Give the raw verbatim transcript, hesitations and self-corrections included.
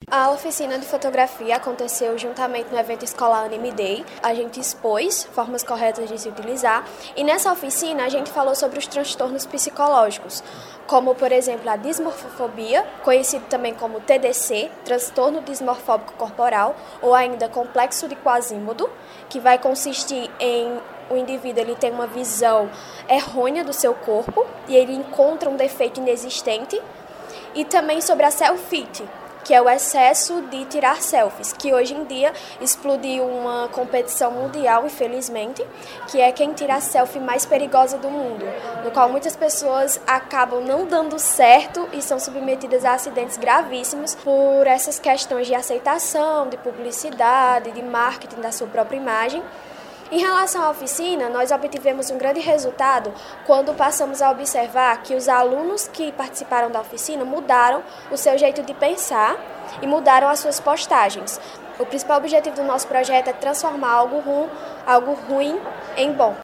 A oficina de fotografia aconteceu juntamente no evento escolar Anime Day. A gente expôs formas corretas de se utilizar e nessa oficina a gente falou sobre os transtornos psicológicos, como, por exemplo, a dismorfofobia, conhecido também como T D C, transtorno dismorfóbico corporal, ou ainda complexo de Quasimodo, que vai consistir em o indivíduo ele tem uma visão errônea do seu corpo e ele encontra um defeito inexistente, e também sobre a selfie, que é o excesso de tirar selfies, que hoje em dia explodiu uma competição mundial, infelizmente, que é quem tira a selfie mais perigosa do mundo, no qual muitas pessoas acabam não dando certo e são submetidas a acidentes gravíssimos por essas questões de aceitação, de publicidade, de marketing da sua própria imagem. Em relação à oficina, nós obtivemos um grande resultado quando passamos a observar que os alunos que participaram da oficina mudaram o seu jeito de pensar e mudaram as suas postagens. O principal objetivo do nosso projeto é transformar algo ruim, algo ruim em bom.